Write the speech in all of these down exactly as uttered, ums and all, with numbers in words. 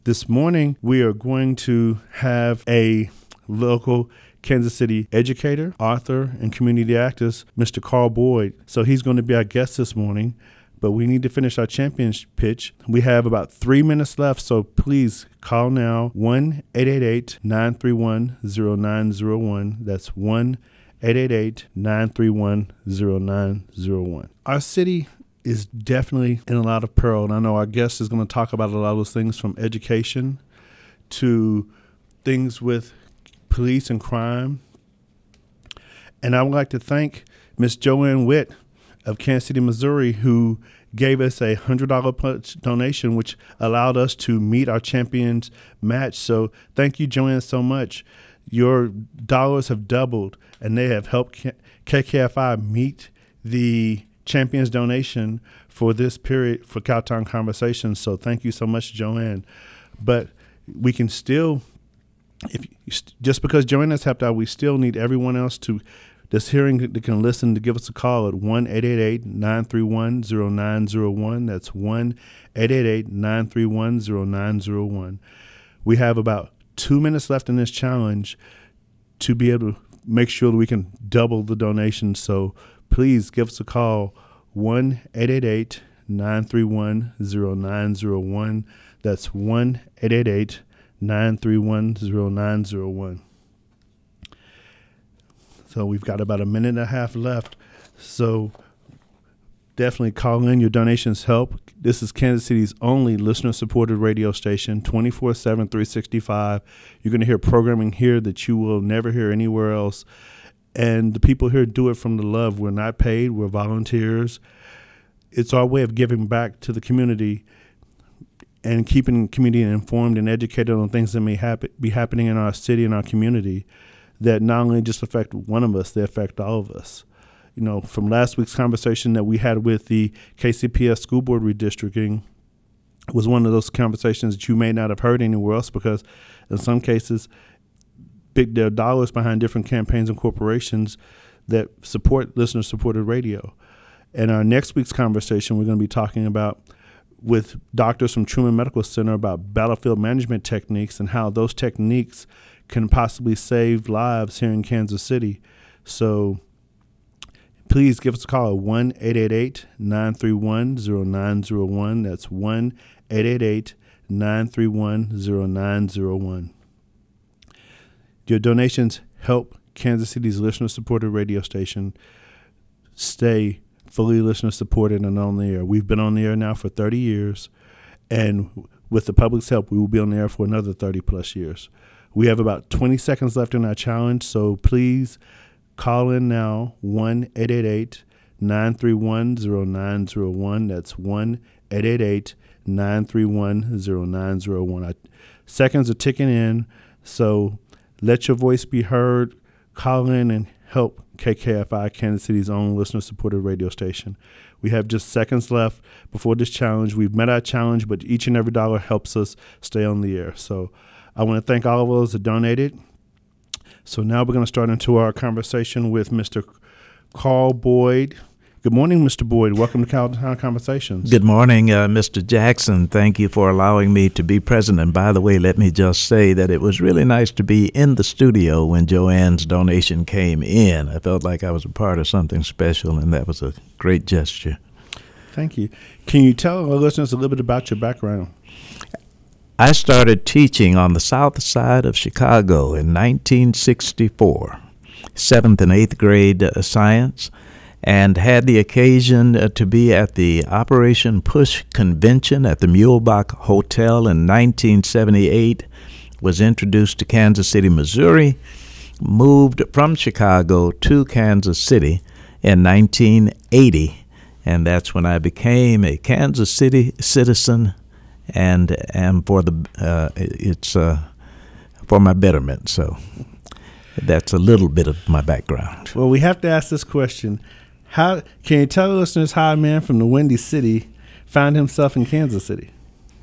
This morning, we are going to have a local Kansas City educator, author, and community activist, Mister Carl Boyd. So he's going to be our guest this morning, but we need to finish our championship pitch. We have about three minutes left, so please call now, one eight eight eight, nine three one, zero nine zero one. That's one eight eight eight, nine three one, zero nine zero one. Our city is definitely in a lot of peril, and I know our guest is going to talk about a lot of those things, from education to things with police and crime. And I would like to thank Miss Joanne Witt of Kansas City, Missouri, who gave us a one hundred dollars donation, which allowed us to meet our champions match. So thank you, Joanne, so much. Your dollars have doubled, and they have helped K K F I meet the champions donation for this period for Cowtown Conversations. So thank you so much, Joanne. But we can still, if just because Joanne has helped out, we still need everyone else to, this hearing that can listen, to give us a call at one eight eight eight, nine three one, zero nine zero one. That's one eight eight eight, nine three one, zero nine zero one. We have about two minutes left in this challenge to be able to make sure that we can double the donation. So please give us a call, one eight eight eight, nine three one, zero nine zero one. That's one eight eight eight, nine three one, zero nine zero one. So we've got about a minute and a half left. So definitely call in. Your donations help. This is Kansas City's only listener-supported radio station, twenty-four seven, three sixty-five. You're going to hear programming here that you will never hear anywhere else. And the people here do it from the love. We're not paid. We're volunteers. It's our way of giving back to the community and keeping the community informed and educated on things that may happen, be happening in our city and our community that not only just affect one of us, they affect all of us. You know, from last week's conversation that we had with the K C P S school board redistricting, was one of those conversations that you may not have heard anywhere else, because in some cases, big there are dollars behind different campaigns and corporations that support listener-supported radio. And our next week's conversation, we're going to be talking about with doctors from Truman Medical Center about battlefield management techniques and how those techniques can possibly save lives here in Kansas City. So please give us a call at one eight eight eight, nine three one, zero nine zero one. That's one eight eight eight, nine three one, zero nine zero one. Your donations help Kansas City's listener-supported radio station stay fully listener-supported and on the air. We've been on the air now for thirty years, and with the public's help, we will be on the air for another thirty-plus years. We have about twenty seconds left in our challenge, so please call in now, one eight eight eight, nine three one, zero nine zero one. That's one eight eight eight, nine three one, zero nine zero one. Our seconds are ticking in, so let your voice be heard. Call in and help K K F I, Kansas City's own listener-supported radio station. We have just seconds left before this challenge. We've met our challenge, but each and every dollar helps us stay on the air. So I want to thank all of those that donated. So now we're going to start into our conversation with Mister Carl Boyd. Good morning, Mister Boyd. Welcome to Cowtown Conversations. Good morning, uh, Mister Jackson. Thank you for allowing me to be present. And by the way, let me just say that it was really nice to be in the studio when Joanne's donation came in. I felt like I was a part of something special, and that was a great gesture. Thank you. Can you tell our listeners a little bit about your background? I started teaching on the south side of Chicago in nineteen sixty-four, seventh and eighth grade uh, science, and had the occasion uh, to be at the Operation Push convention at the Muehlebach Hotel in nineteen seventy-eight, was introduced to Kansas City, Missouri, moved from Chicago to Kansas City in nineteen eighty, and that's when I became a Kansas City citizen, and am for the uh, it's uh, for my betterment. So that's a little bit of my background. Well, we have to ask this question. How can you tell the listeners how a man from the Windy City found himself in Kansas City?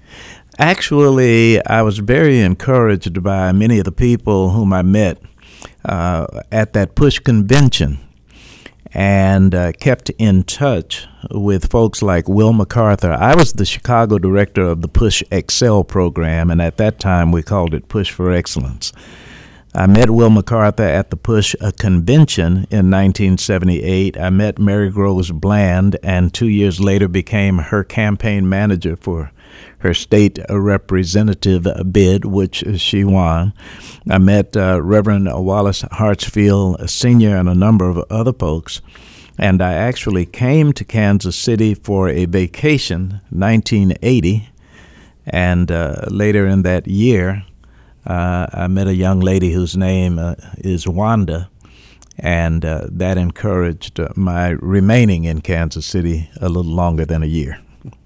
Actually, I was very encouraged by many of the people whom I met uh, at that Push convention. and uh, kept in touch with folks like Will MacArthur. I was the Chicago director of the Push Excel program, and at that time we called it Push for Excellence. I met Will MacArthur at the Push uh, convention in nineteen seventy-eight. I met Mary Groves Bland, and two years later became her campaign manager for her state representative bid, which she won. I met uh, Reverend Wallace Hartsfield Senior and a number of other folks, and I actually came to Kansas City for a vacation, nineteen eighty, and uh, later in that year, uh, I met a young lady whose name uh, is Wanda, and uh, that encouraged uh, my remaining in Kansas City a little longer than a year.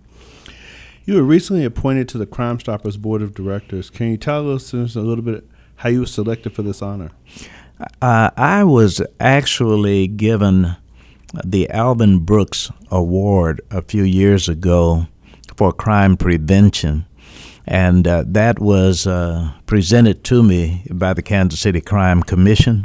You were recently appointed to the Crime Stoppers Board of Directors. Can you tell listeners a little bit how you were selected for this honor? Uh, I was actually given the Alvin Brooks Award a few years ago for crime prevention, and uh, that was uh, presented to me by the Kansas City Crime Commission.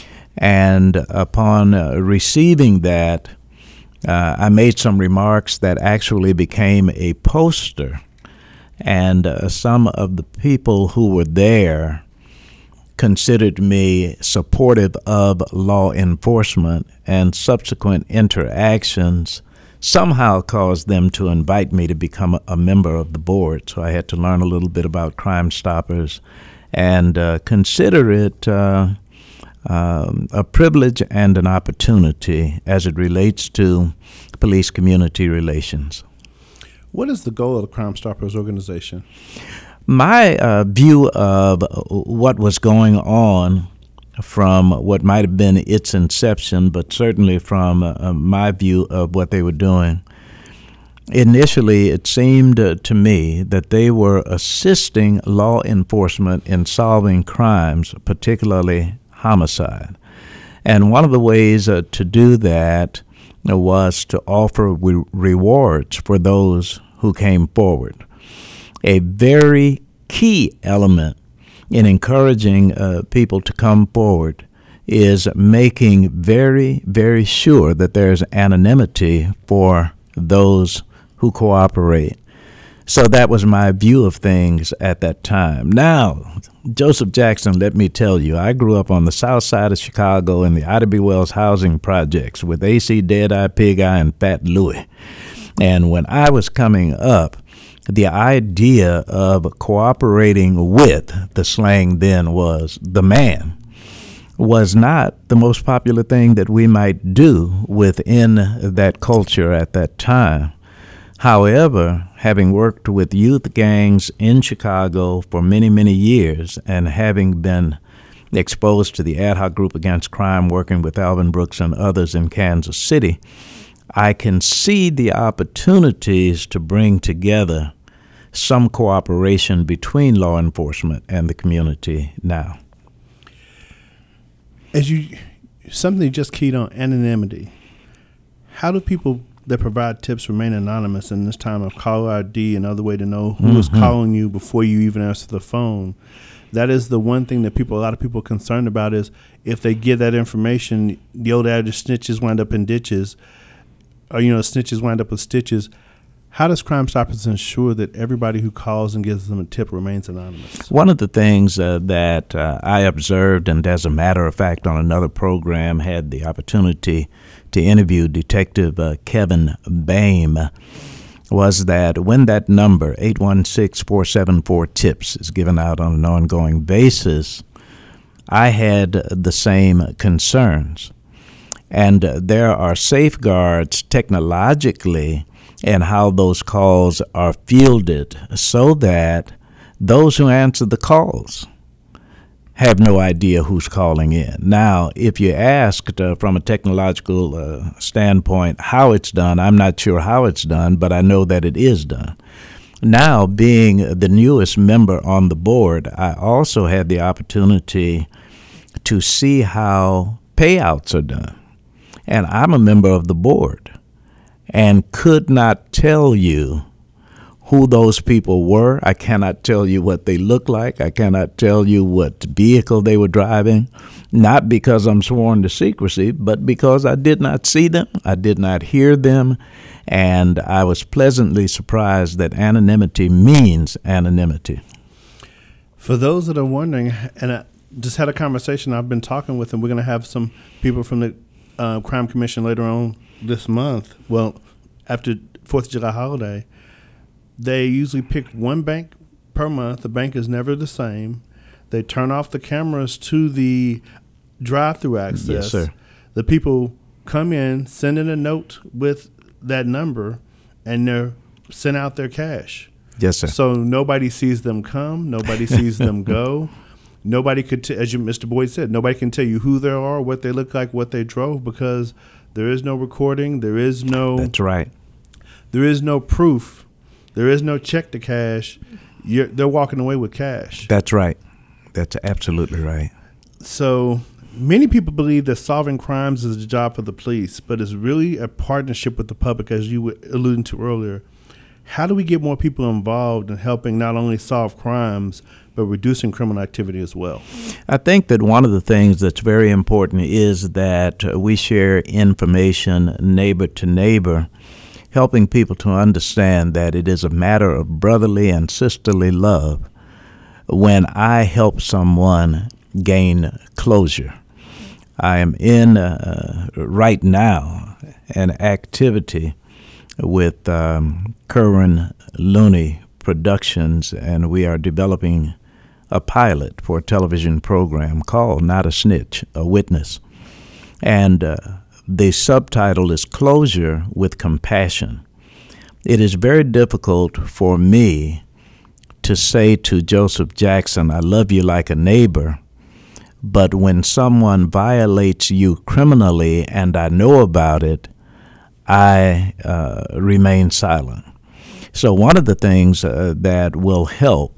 And upon uh, receiving that, Uh, I made some remarks that actually became a poster, and uh, some of the people who were there considered me supportive of law enforcement, and subsequent interactions somehow caused them to invite me to become a, a member of the board. So I had to learn a little bit about Crime Stoppers and uh, consider it uh, Um, a privilege and an opportunity as it relates to police-community relations. What is the goal of the Crime Stoppers organization? My uh, view of what was going on from what might have been its inception, but certainly from uh, my view of what they were doing, initially it seemed uh, to me that they were assisting law enforcement in solving crimes, particularly homicide. And one of the ways uh, to do that uh, was to offer re- rewards for those who came forward. A very key element in encouraging uh, people to come forward is making very, very sure that there's anonymity for those who cooperate. So that was my view of things at that time. Now, Joseph Jackson, let me tell you, I grew up on the south side of Chicago in the Ida B. Wells housing projects with A C Deadeye, Pig Eye, and Fat Louie. And when I was coming up, the idea of cooperating with, the slang then was, the man, was not the most popular thing that we might do within that culture at that time. However, having worked with youth gangs in Chicago for many, many years, and having been exposed to the Ad Hoc Group Against Crime, working with Alvin Brooks and others in Kansas City, I can see the opportunities to bring together some cooperation between law enforcement and the community now. As you, something you just keyed on, anonymity. How do people that provide tips remain anonymous in this time of caller I D, another way to know who mm-hmm. is calling you before you even answer the phone? That is the one thing that people, a lot of people are concerned about, is if they give that information, the old adage, snitches wind up in ditches, or, you know, snitches wind up with stitches. How does Crime Stoppers ensure that everybody who calls and gives them a tip remains anonymous? One of the things uh, that uh, I observed, and as a matter of fact on another program had the opportunity to interview Detective uh, Kevin Bame, was that when that number, eight one six, four seven four, TIPS, is given out on an ongoing basis, I had the same concerns. And uh, there are safeguards technologically and how those calls are fielded so that those who answer the calls have no idea who's calling in. Now, if you asked uh, from a technological uh, standpoint how it's done, I'm not sure how it's done, but I know that it is done. Now, being the newest member on the board, I also had the opportunity to see how payouts are done. And I'm a member of the board and could not tell you who those people were. I cannot tell you what they looked like. I cannot tell you what vehicle they were driving, not because I'm sworn to secrecy, but because I did not see them, I did not hear them, and I was pleasantly surprised that anonymity means anonymity. For those that are wondering, and I just had a conversation, I've been talking with them, we're going to have some people from the uh, Crime Commission later on this month, well, after fourth of July holiday. They usually pick one bank per month. The bank is never the same. They turn off the cameras to the drive-through access. Yes, sir. The people come in, send in a note with that number, and they're sent out their cash. Yes, sir. So nobody sees them come. Nobody sees them go. Nobody could, t- as you, Mister Boyd said, nobody can tell you who they are, what they look like, what they drove, because there is no recording. There is no. That's right. There is no proof. There is no check to cash. You're, they're walking away with cash. That's right. That's absolutely right. So many people believe that solving crimes is a job for the police, but it's really a partnership with the public, as you were alluding to earlier. How do we get more people involved in helping not only solve crimes, but reducing criminal activity as well? I think that one of the things that's very important is that we share information neighbor to neighbor, helping people to understand that it is a matter of brotherly and sisterly love when I help someone gain closure. I am in uh, right now an activity with um, Kerwin Looney Productions, and we are developing a pilot for a television program called Not a Snitch, a Witness. And uh, the subtitle is Closure with Compassion. It is very difficult for me to say to Joseph Jackson, I love you like a neighbor, but when someone violates you criminally and I know about it, I uh, remain silent. So one of the things uh, that will help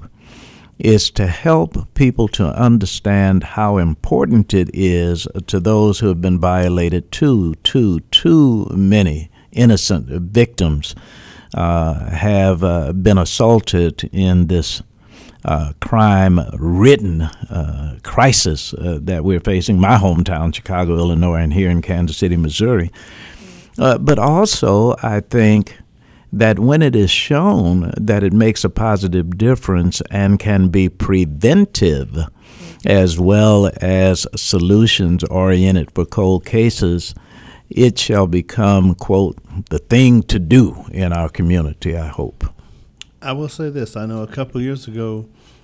is to help people to understand how important it is to those who have been violated. Too, too, too many innocent victims uh, have uh, been assaulted in this uh, crime-ridden uh, crisis uh, that we're facing. My hometown, Chicago, Illinois, and here in Kansas City, Missouri. Uh, but also, I think that when it is shown that it makes a positive difference and can be preventive as well as solutions oriented for cold cases, it shall become, quote, the thing to do in our community, I hope. I will say this. I know a couple of years ago,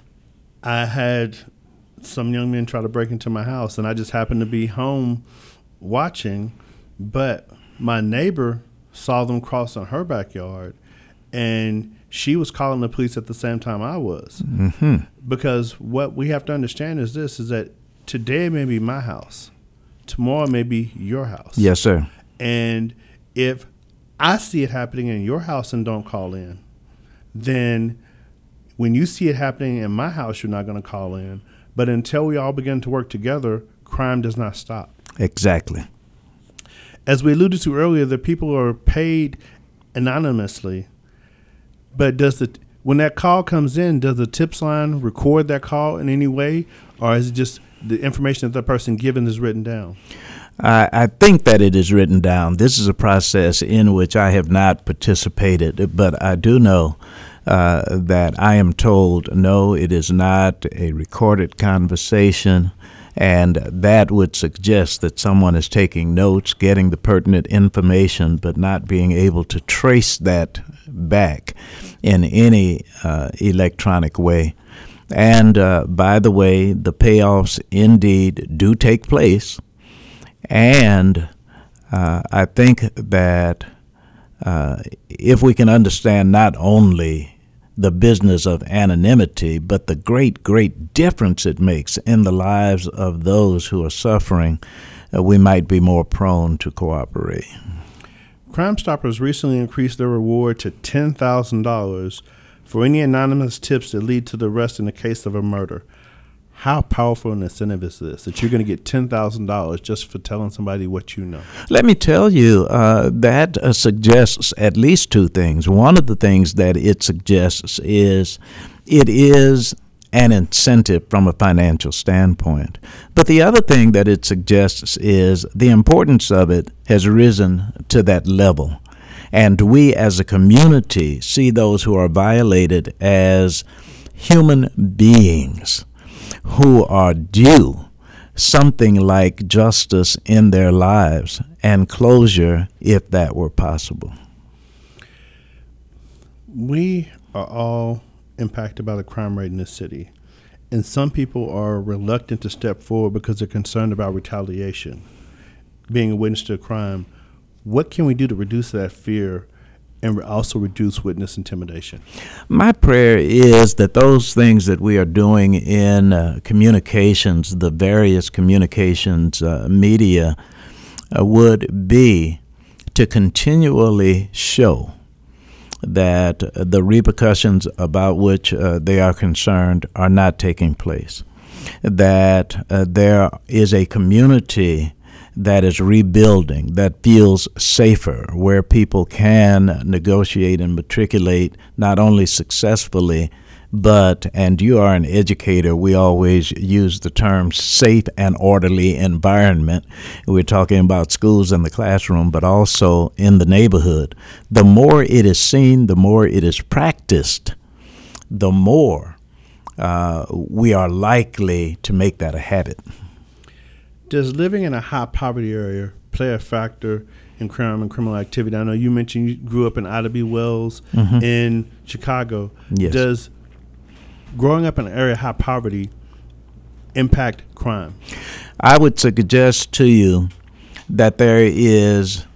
I had some young men try to break into my house, and I just happened to be home watching, but my neighbor saw them cross on her backyard, and she was calling the police at the same time I was. Mm-hmm. Because what we have to understand is this, is that today may be my house. Tomorrow may be your house. Yes, sir. And if I see it happening in your house and don't call in, then when you see it happening in my house, you're not going to call in. But until we all begin to work together, crime does not stop. Exactly. As we alluded to earlier, the people are paid anonymously, but does the when that call comes in, does the tips line record that call in any way, or is it just the information that the person given is written down? I, I think that it is written down. This is a process in which I have not participated, but I do know uh, that I am told, no, it is not a recorded conversation. And that would suggest that someone is taking notes, getting the pertinent information, but not being able to trace that back in any uh, electronic way. And uh, by the way, the payoffs indeed do take place. And uh, I think that uh, if we can understand not only the business of anonymity, but the great, great difference it makes in the lives of those who are suffering, uh, we might be more prone to cooperate. Crime Stoppers recently increased their reward to ten thousand dollars for any anonymous tips that lead to the arrest in the case of a murder. How powerful an incentive is this, that you're going to get ten thousand dollars just for telling somebody what you know? Let me tell you, uh, that uh, suggests at least two things. One of the things that it suggests is it is an incentive from a financial standpoint. But the other thing that it suggests is the importance of it has risen to that level. And we as a community see those who are violated as human beings who are due something like justice in their lives and closure if that were possible. We are all impacted by the crime rate in this city, and some people are reluctant to step forward because they're concerned about retaliation, being a witness to a crime. What can we do to reduce that fear and also reduce witness intimidation? My prayer is that those things that we are doing in uh, communications, the various communications uh, media, uh, would be to continually show that uh, the repercussions about which uh, they are concerned are not taking place, that uh, there is a community that is rebuilding, that feels safer, where people can negotiate and matriculate not only successfully, but, and you are an educator, we always use the term safe and orderly environment. We're talking about schools in the classroom, but also in the neighborhood. The more it is seen, the more it is practiced, the more uh, we are likely to make that a habit. Does living in a high poverty area play a factor in crime and criminal activity? I know you mentioned you grew up in Ida B. Wells mm-hmm. in Chicago. Yes. Does growing up in an area of high poverty impact crime? I would suggest to you that there is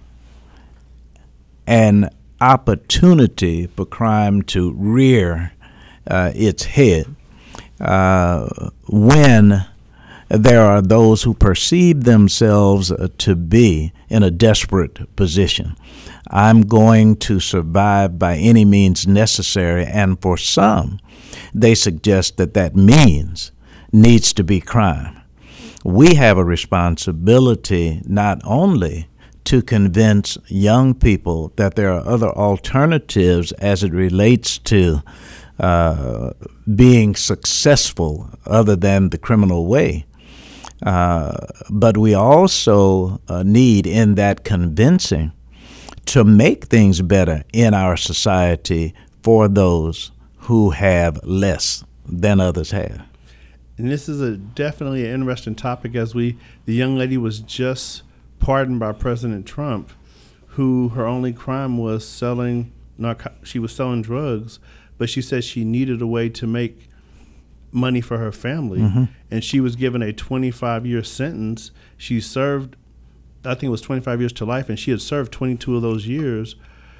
an opportunity for crime to rear uh, its head uh, when there are those who perceive themselves uh, to be in a desperate position. I'm going to survive by any means necessary, and for some, they suggest that that means needs to be crime. We have a responsibility not only to convince young people that there are other alternatives as it relates to uh, being successful other than the criminal way, Uh, but we also uh, need in that convincing to make things better in our society for those who have less than others have. And this is a definitely an interesting topic, as we the young lady was just pardoned by President Trump, who her only crime was selling narco- she was selling drugs, but she said she needed a way to make money for her family, mm-hmm. and she was given a twenty-five year sentence. She served, I think it was twenty-five years to life, and she had served twenty-two of those years.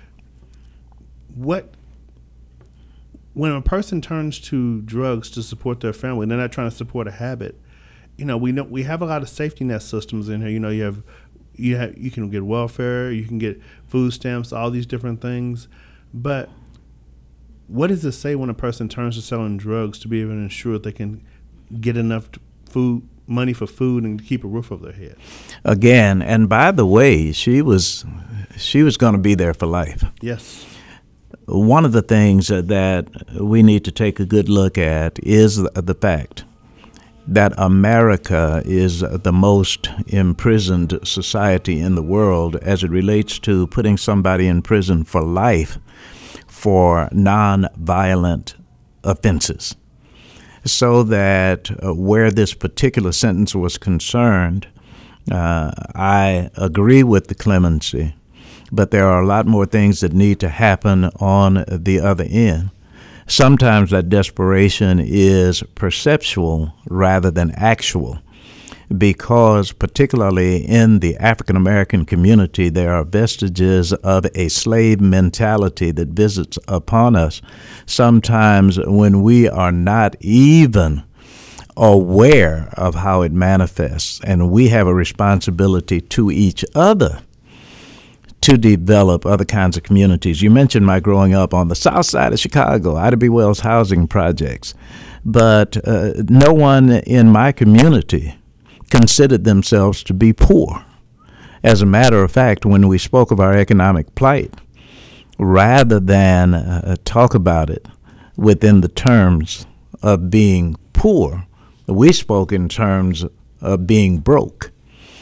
What, when a person turns to drugs to support their family, they're not trying to support a habit. You know, we know we have a lot of safety net systems in here. You know, you have, you have, you can get welfare, you can get food stamps, all these different things, but what does it say when a person turns to selling drugs to be able to ensure that they can get enough food, money for food, and keep a roof over their head? Again, and by the way, she was she was going to be there for life. Yes. One of the things that we need to take a good look at is the fact that America is the most imprisoned society in the world as it relates to putting somebody in prison for life for non-violent offenses. So that uh, where this particular sentence was concerned, uh, I agree with the clemency, but there are a lot more things that need to happen on the other end. Sometimes that desperation is perceptual rather than actual, because particularly in the African American community, there are vestiges of a slave mentality that visits upon us sometimes when we are not even aware of how it manifests. And we have a responsibility to each other to develop other kinds of communities. You mentioned my growing up on the south side of Chicago, Ida B. Wells housing projects, but uh, no one in my community considered themselves to be poor. As a matter of fact, when we spoke of our economic plight, rather than uh, talk about it within the terms of being poor, we spoke in terms of being broke.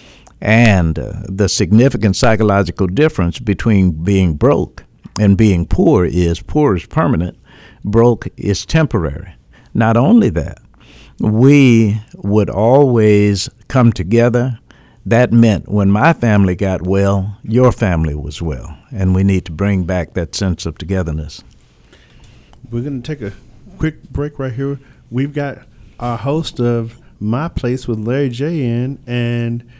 And uh, the significant psychological difference between being broke and being poor is poor is permanent, broke is temporary. Not only that, we would always come together. That meant when my family got well, your family was well. And we need to bring back that sense of togetherness. We're going to take a quick break right here. We've got our host of My Place with Larry J in, and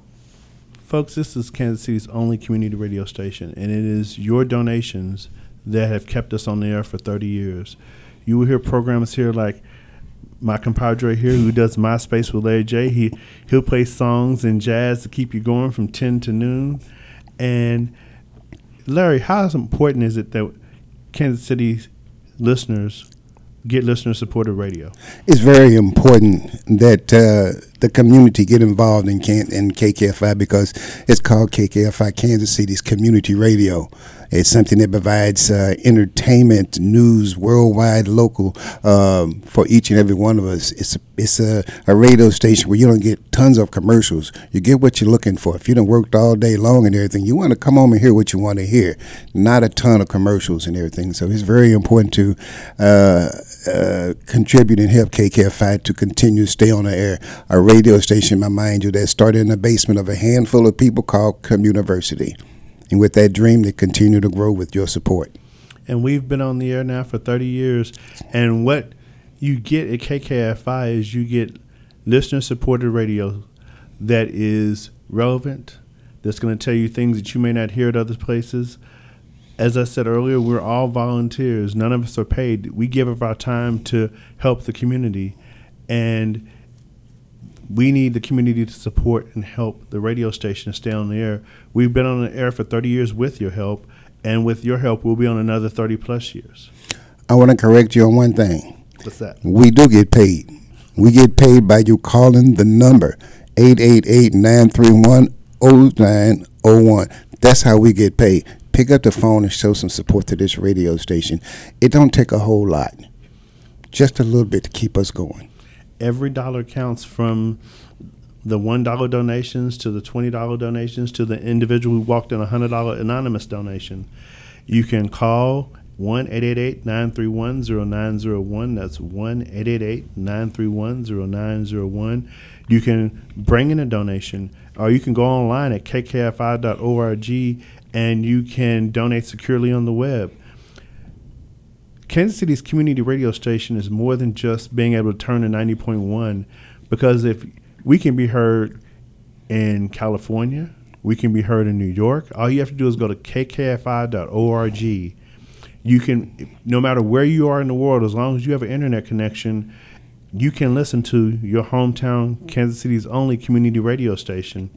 folks, this is Kansas City's only community radio station, and it is your donations that have kept us on the air for thirty years. You will hear programs here like my compadre here who does My Space with Larry J. He, he'll play songs and jazz to keep you going from ten to noon. And Larry, how important is it that Kansas City listeners get listener-supported radio? It's very important that uh, the community get involved in, Can- in K K F I, because it's called K K F I, Kansas City's community radio. It's something that provides uh, entertainment, news, worldwide, local, um, for each and every one of us. It's a, it's a, a radio station where you don't get tons of commercials. You get what you're looking for. If you done worked all day long and everything, you want to come home and hear what you want to hear, not a ton of commercials and everything. So it's very important to uh, uh, contribute and help K K F I to continue to stay on the air. A radio station, I mind you, that started in the basement of a handful of people called Communiversity. And with that dream, they continue to grow with your support. And we've been on the air now for thirty years. And what you get at K K F I is you get listener-supported radio that is relevant, that's going to tell you things that you may not hear at other places. As I said earlier, we're all volunteers. None of us are paid. We give of our time to help the community. And we need the community to support and help the radio station stay on the air. We've been on the air for thirty years with your help, and with your help, we'll be on another thirty plus years. I want to correct you on one thing. What's that? We do get paid. We get paid by you calling the number eight eight eight, nine three one, zero nine zero one. That's how we get paid. Pick up the phone and show some support to this radio station. It don't take a whole lot, just a little bit to keep us going. Every dollar counts, from the one dollar donations to the twenty dollar donations to the individual who walked in a one hundred dollar anonymous donation. You can call one eight eight eight, nine three one, zero nine zero one. That's one eight eight eight, nine three one, zero nine zero one. You can bring in a donation, or you can go online at k k f i dot org and you can donate securely on the web. Kansas City's community radio station is more than just being able to turn to ninety point one, because if we can be heard in California, we can be heard in New York. All you have to do is go to k k f i dot org. You can, no matter where you are in the world, as long as you have an internet connection, you can listen to your hometown, Kansas City's only community radio station,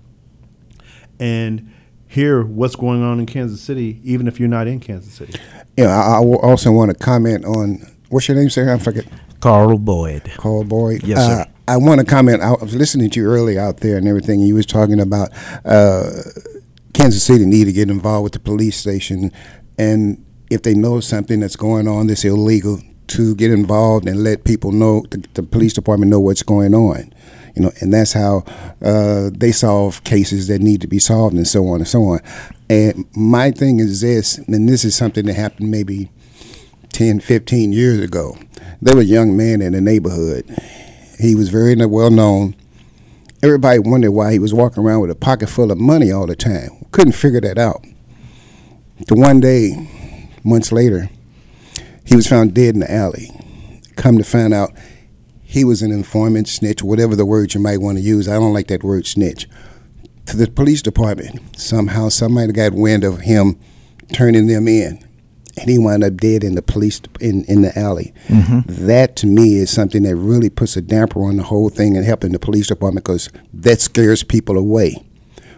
and hear what's going on in Kansas City, even if you're not in Kansas City. Yeah, I, I also want to comment on, what's your name, sir? I forget. Carl Boyd. Carl Boyd. Yes, sir. Uh, I want to comment. I was listening to you earlier out there and everything, and you was talking about uh, Kansas City need to get involved with the police station, and if they know something that's going on that's illegal, to get involved and let people know, the, the police department know what's going on. You know, and that's how uh, they solve cases that need to be solved, and so on and so on. And my thing is this, and this is something that happened maybe ten, fifteen years ago. There was a young man in the neighborhood. He was very well known. Everybody wondered why he was walking around with a pocket full of money all the time. Couldn't figure that out. The one day, months later, he was found dead in the alley. Come to find out, he was an informant, snitch, whatever the word you might want to use. I don't like that word, snitch. To the police department, somehow somebody got wind of him turning them in, and he wound up dead in the police in, in the alley. Mm-hmm. That, to me, is something that really puts a damper on the whole thing and helping the police department, because that scares people away.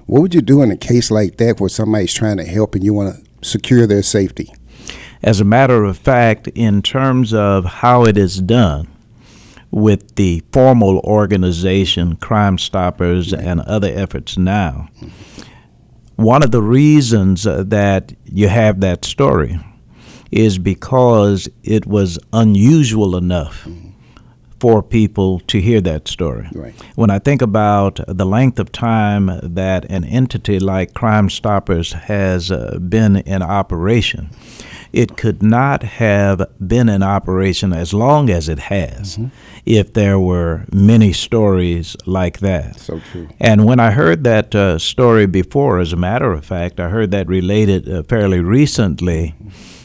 What would you do in a case like that where somebody's trying to help and you want to secure their safety? As a matter of fact, in terms of how it is done with the formal organization, Crime Stoppers, and other efforts now, one of the reasons uh, that you have that story is because it was unusual enough for people to hear that story. Right. When I think about the length of time that an entity like Crime Stoppers has uh, been in operation, it could not have been in operation as long as it has mm-hmm. if there were many stories like that. So true. And when I heard that uh, story before, as a matter of fact, I heard that related uh, fairly recently.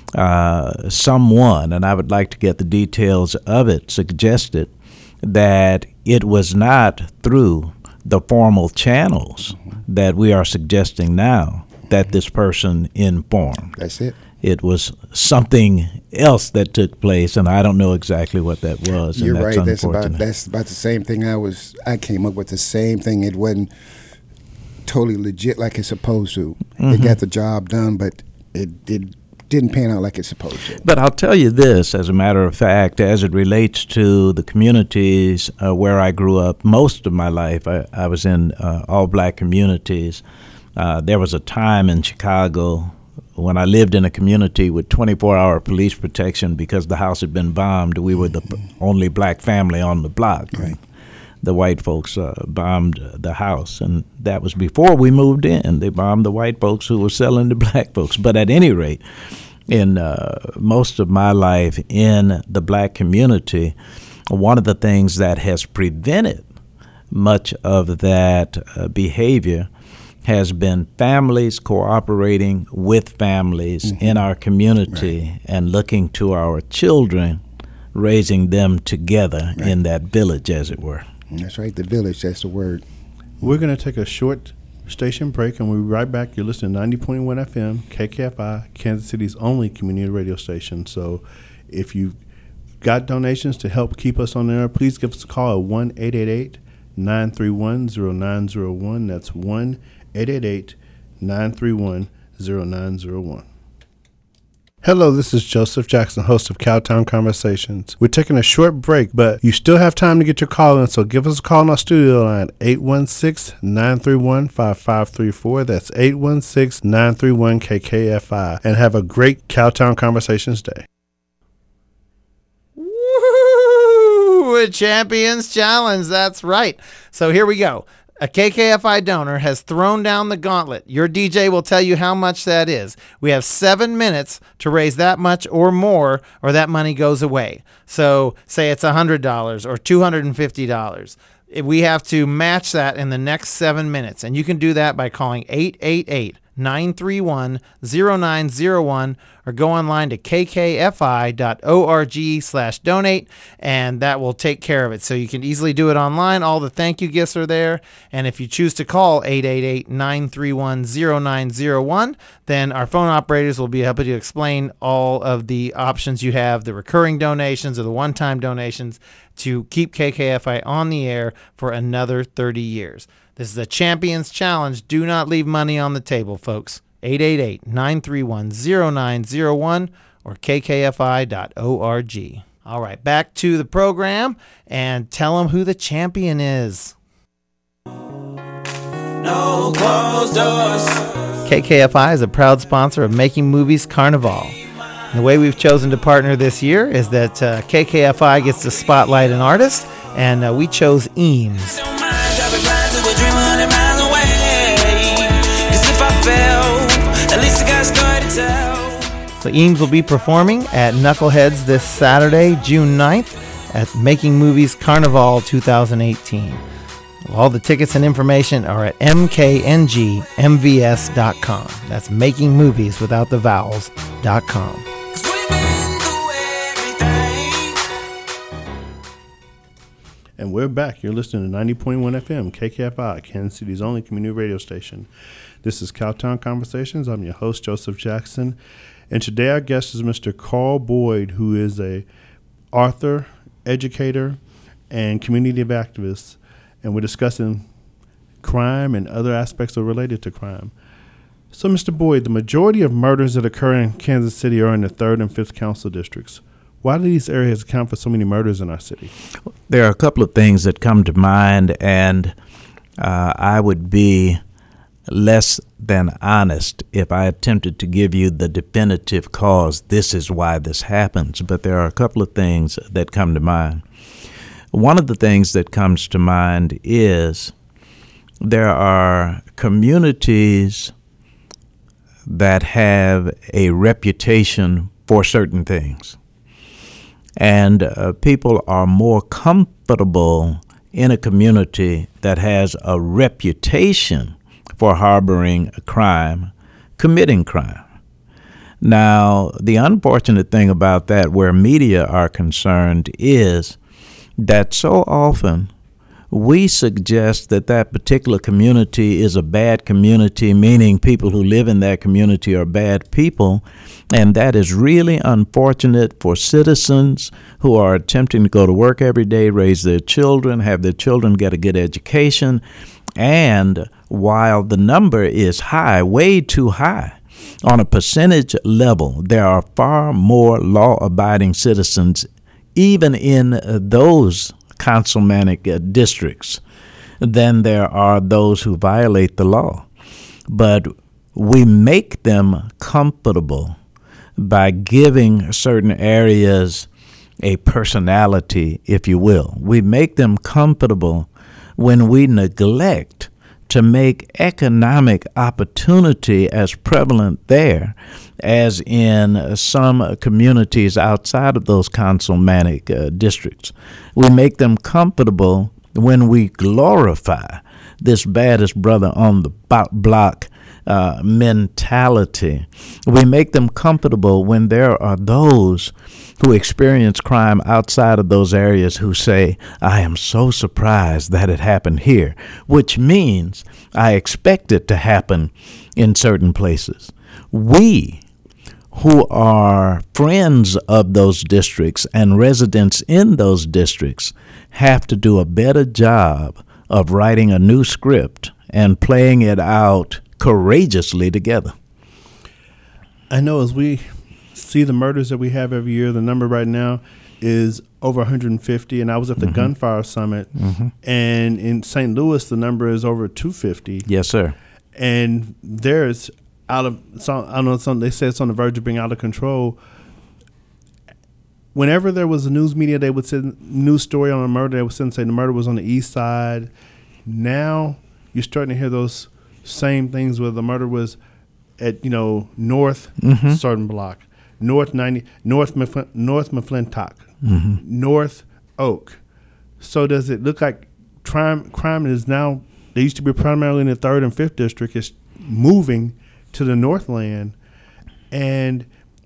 Uh, someone, and I would like to get the details of it, suggested that it was not through the formal channels mm-hmm. that we are suggesting now that this person informed. That's it. It was something else that took place, and I don't know exactly what that was. You're and that's right. That's about unfortunate. that's about the same thing. I was I came up with the same thing. It wasn't totally legit like it's supposed to. Mm-hmm. It got the job done, but it it didn't pan out like it's supposed to. But I'll tell you this, as a matter of fact, as it relates to the communities uh, where I grew up, most of my life I, I was in uh, all black communities. Uh, there was a time in Chicago when I lived in a community with twenty-four hour police protection because the house had been bombed. We were the mm-hmm. only black family on the block. Right. The white folks uh, bombed the house, and that was before we moved in. They bombed the white folks who were selling to black folks. But at any rate, in uh, most of my life in the black community, one of the things that has prevented much of that uh, behavior has been families cooperating with families mm-hmm. in our community right. and looking to our children, raising them together right. in that village, as it were. That's right, the village, that's the word. We're going to take a short station break, and we'll be right back. You're listening to ninety point one F M, K K F I, Kansas City's only community radio station. So if you've got donations to help keep us on the air, please give us a call at one eight eight eight, nine three one, zero nine zero one. That's one eight eight eight, nine three one, zero nine zero one. Hello, this is Joseph Jackson, host of Cowtown Conversations. We're taking a short break, but you still have time to get your call in, so give us a call on our studio line, eight one six, nine three one, five five three four. That's eight one six, nine three one, K K F I. And have a great Cowtown Conversations day. Woo! A Champions Challenge, that's right. So here we go. A K K F I donor has thrown down the gauntlet. Your D J will tell you how much that is. We have seven minutes to raise that much or more, or that money goes away. So say it's one hundred dollars or two hundred fifty dollars. We have to match that in the next seven minutes. And you can do that by calling eight eight eight, nine three one, zero nine zero one or go online to k k f i dot org slash donate, and that will take care of it. So you can easily do it online. All the thank you gifts are there. And if you choose to call eight eight eight, nine three one, zero nine zero one, then our phone operators will be able to explain all of the options you have, the recurring donations or the one-time donations, to keep K K F I on the air for another thirty years. This is a Champions Challenge. Do not leave money on the table, folks. eight eight eight, nine three one, zero nine zero one or k k f i dot org. All right, back to the program, and tell them who the champion is. No closed doors. K K F I is a proud sponsor of Making Movies Carnival. And the way we've chosen to partner this year is that uh, K K F I gets to spotlight an artist, and uh, we chose Eames. So Eames will be performing at Knuckleheads this Saturday, June ninth, at Making Movies Carnival twenty eighteen. All the tickets and information are at m k n g m v s dot com. That's Making Movies without the vowels dot com. And we're back. You're listening to ninety point one F M, K K F I, Kansas City's only community radio station. This is Cowtown Conversations. I'm your host, Joseph Jackson. And today our guest is Mister Carl Boyd, who is a author, educator, and community activist. And we're discussing crime and other aspects that are related to crime. So, Mister Boyd, the majority of murders that occur in Kansas City are in the third and fifth council districts. Why do these areas account for so many murders in our city? There are a couple of things that come to mind, and uh, I would be less than honest if I attempted to give you the definitive cause. This is why this happens. But there are a couple of things that come to mind. One of the things that comes to mind is there are communities that have a reputation for certain things. And uh, people are more comfortable in a community that has a reputation for harboring a crime, committing crime. Now, the unfortunate thing about that, where media are concerned, is that so often we suggest that that particular community is a bad community, meaning people who live in that community are bad people, and that is really unfortunate for citizens who are attempting to go to work every day, raise their children, have their children get a good education, and while the number is high, way too high, on a percentage level, there are far more law-abiding citizens even in uh, those councilmanic uh, districts than there are those who violate the law. But we make them comfortable by giving certain areas a personality, if you will. We make them comfortable when we neglect to make economic opportunity as prevalent there as in some communities outside of those councilmanic uh, districts. We make them comfortable when we glorify this baddest brother on the block uh, mentality. We make them comfortable when there are those who experience crime outside of those areas who say, I am so surprised that it happened here, which means I expect it to happen in certain places. We who are friends of those districts and residents in those districts have to do a better job of writing a new script and playing it out courageously together. I know as we see the murders that we have every year, the number right now is over one hundred fifty, and I was at the mm-hmm. Gunfire Summit, mm-hmm. and in Saint Louis, the number is over two hundred fifty. Yes, sir. And there's out of, some, I don't know, some, they say it's on the verge of being out of control. Whenever there was a news media, they would send news story on a murder, they would send say the murder was on the east side. Now you're starting to hear those same things where the murder was at, you know, North mm-hmm. certain block, North ninety, North Mc, North McClintock, mm-hmm. North Oak. So does it look like crime? Crime is now, they used to be primarily in the third and fifth district, is moving to the Northland, and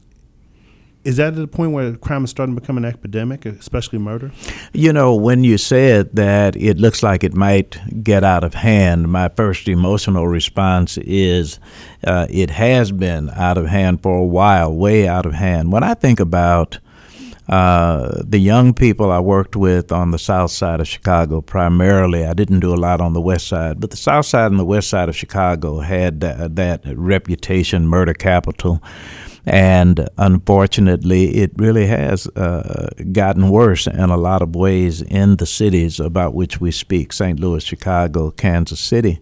is that at the point where crime is starting to become an epidemic, especially murder? You know, when you said that it looks like it might get out of hand, my first emotional response is uh, it has been out of hand for a while, way out of hand. When I think about uh, the young people I worked with on the south side of Chicago primarily, I didn't do a lot on the west side, but the south side and the west side of Chicago had that, that reputation, murder capital. And unfortunately, it really has uh, gotten worse in a lot of ways in the cities about which we speak, Saint Louis, Chicago, Kansas City.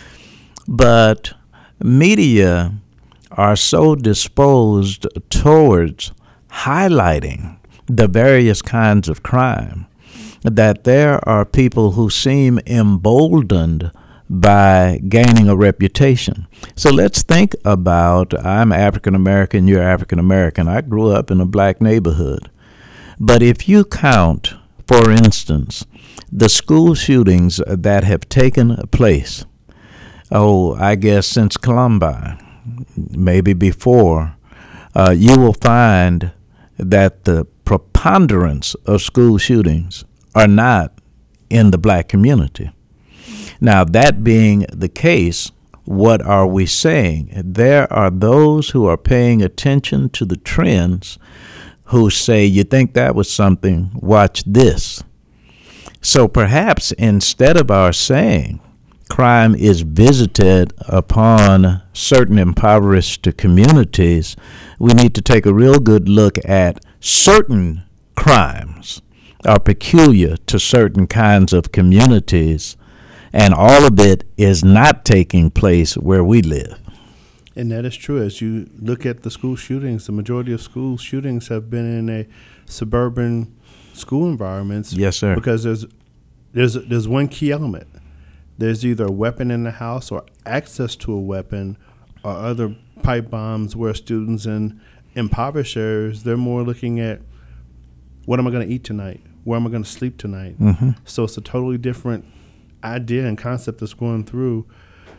But media are so disposed towards highlighting the various kinds of crime that there are people who seem emboldened by gaining a reputation. So let's think about, I'm African American, you're African American. I grew up in a black neighborhood. But if you count, for instance, the school shootings that have taken place, oh, I guess since Columbine, maybe before, uh, you will find that the preponderance of school shootings are not in the black community. Now, that being the case, what are we saying? There are those who are paying attention to the trends who say, you think that was something, watch this. So perhaps instead of our saying crime is visited upon certain impoverished communities, we need to take a real good look at certain crimes are peculiar to certain kinds of communities, and all of it is not taking place where we live. And that is true. As you look at the school shootings, the majority of school shootings have been in a suburban school environments. Yes, sir. Because there's there's there's one key element. There's either a weapon in the house or access to a weapon or other pipe bombs where students in impoverished areas, they're more looking at, what am I going to eat tonight? Where am I going to sleep tonight? Mm-hmm. So it's a totally different idea and concept that's going through.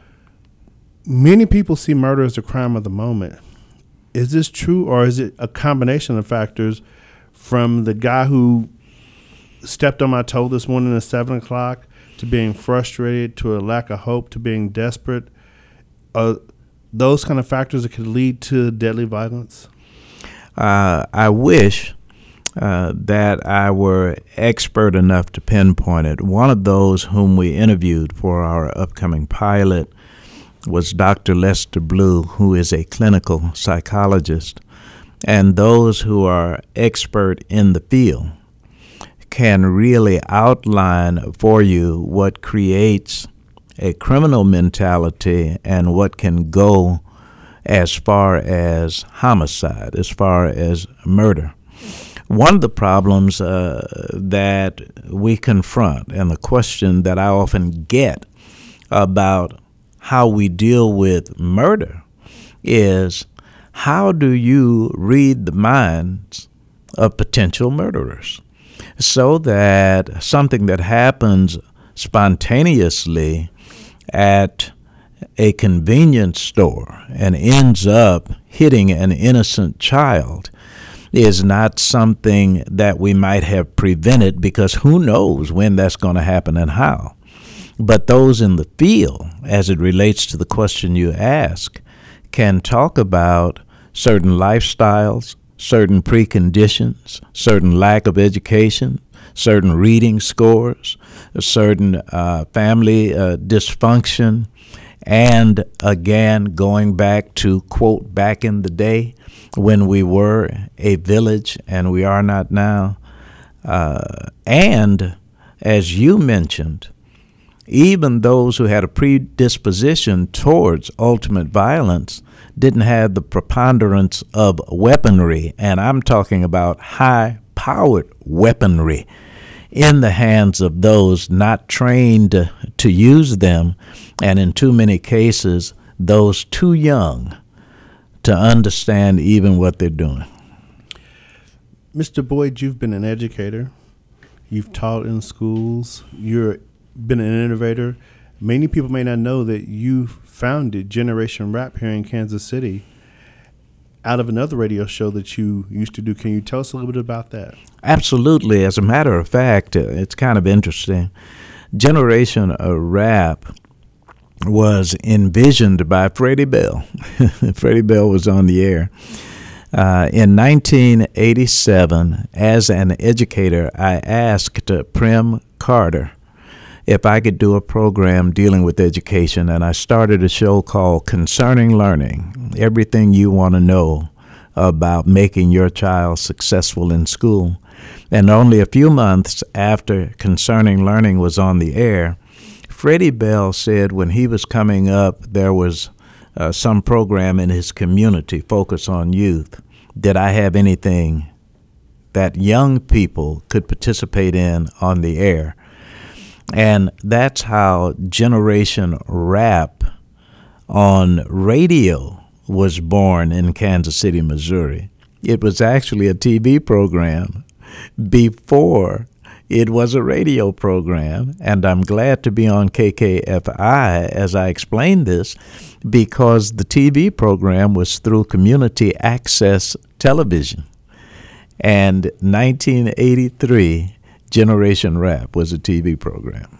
Many people see murder as a crime of the moment. Is this true, or is it a combination of factors, from the guy who stepped on my toe this morning at seven o'clock to being frustrated to a lack of hope to being desperate? Are those kind of factors that could lead to deadly violence? Uh, I wish uh, that I were expert enough to pinpoint it. One of those whom we interviewed for our upcoming pilot was Doctor Lester Blue, who is a clinical psychologist. And those who are expert in the field can really outline for you what creates a criminal mentality and what can go as far as homicide, as far as murder. One of the problems uh, that we confront, and the question that I often get about how we deal with murder, is how do you read the minds of potential murderers so that something that happens spontaneously at a convenience store and ends up hitting an innocent child is not something that we might have prevented, because who knows when that's going to happen and how. But those in the field, as it relates to the question you ask, can talk about certain lifestyles, certain preconditions, certain lack of education, certain reading scores, a certain uh, family uh, dysfunction, and again, going back to, quote, back in the day when we were a village and we are not now. Uh, and as you mentioned, even those who had a predisposition towards ultimate violence didn't have the preponderance of weaponry, and I'm talking about high-powered weaponry, in the hands of those not trained to, to use them, and in too many cases, those too young to understand even what they're doing. Mister Boyd, you've been an educator. You've taught in schools. You've been an innovator. Many people may not know that you founded Generation Rap here in Kansas City out of another radio show that you used to do. Can you tell us a little bit about that? Absolutely. As a matter of fact, uh, it's kind of interesting. Generation Rap was envisioned by Freddie Bell. Freddie Bell was on the air. Uh, in nineteen eighty-seven, as an educator, I asked uh, Prem Carter if I could do a program dealing with education, and I started a show called Concerning Learning, everything you want to know about making your child successful in school. And only a few months after Concerning Learning was on the air, Freddie Bell said when he was coming up, there was uh, some program in his community focused on youth. Did I have anything that young people could participate in on the air? And that's how Generation Rap on radio was born in Kansas City, Missouri. It was actually a T V program before it was a radio program, and I'm glad to be on K K F I as I explain this, because the T V program was through community access television. And nineteen eighty-three, Generation Rap was a T V program.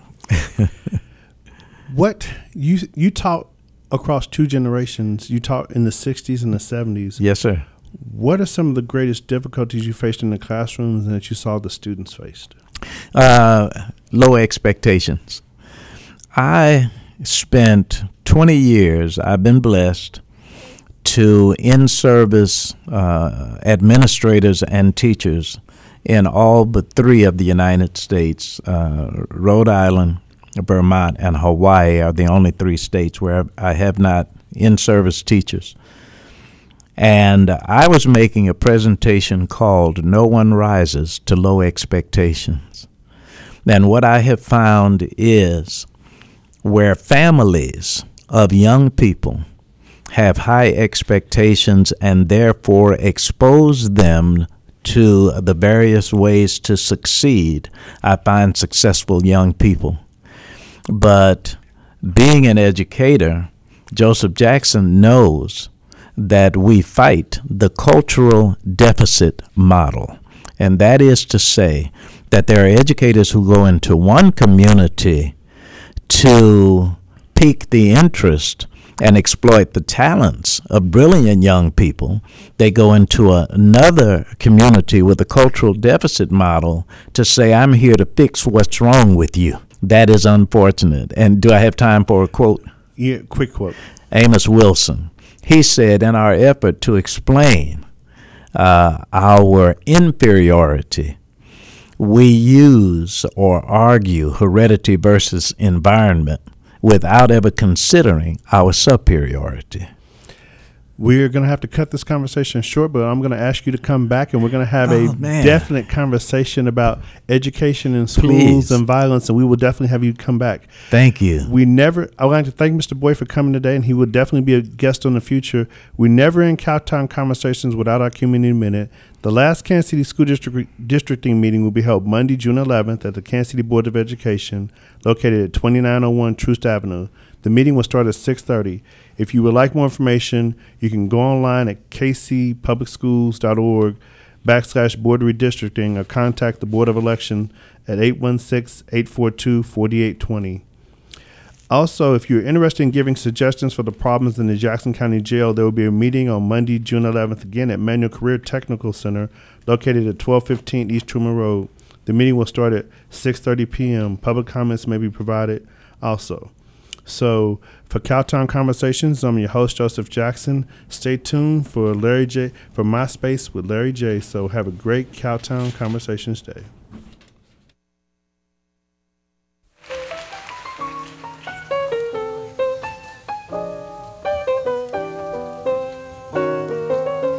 What you you taught across two generations. You taught in the sixties and the seventies. Yes, sir. What are some of the greatest difficulties you faced in the classrooms and that you saw the students faced? Uh, low expectations. I spent twenty years, I've been blessed to in-service uh, administrators and teachers in all but three of the United States. uh, Rhode Island, Vermont, and Hawaii are the only three states where I have not in-service teachers. And I was making a presentation called No One Rises to Low Expectations. And what I have found is where families of young people have high expectations and therefore expose them to the various ways to succeed, I find successful young people. But being an educator, Joseph Jackson knows that we fight the cultural deficit model. And that is to say that there are educators who go into one community to pique the interest and exploit the talents of brilliant young people. They go into a, another community with a cultural deficit model to say, I'm here to fix what's wrong with you. That is unfortunate. And do I have time for a quote? Yeah, quick quote. Amos Wilson. He said, in our effort to explain uh, our inferiority, we use or argue heredity versus environment without ever considering our superiority. We're going to have to cut this conversation short, but I'm going to ask you to come back, and we're going to have Oh, a man. definite conversation about education in schools Please. and violence, and we will definitely have you come back. Thank you. We never, I would like to thank Mister Boyd for coming today, and he will definitely be a guest on the future. We never end Cowtown Conversations without our Community Minute. The last Kansas City School District districting meeting will be held Monday, June eleventh at the Kansas City Board of Education, located at twenty-nine oh one Troost Avenue. The meeting will start at six thirty. If you would like more information, you can go online at kcpublicschools.org backslash board redistricting or contact the Board of Election at eight one six, eight four two, four eight two zero. Also, if you're interested in giving suggestions for the problems in the Jackson County Jail, there will be a meeting on Monday, June eleventh, again at Manual Career Technical Center, located at twelve fifteen East Truman Road. The meeting will start at six thirty p.m. Public comments may be provided also. So, for Cowtown Conversations, I'm your host, Joseph Jackson. Stay tuned for Larry J. for MySpace with Larry J. So, have a great Cowtown Conversations day.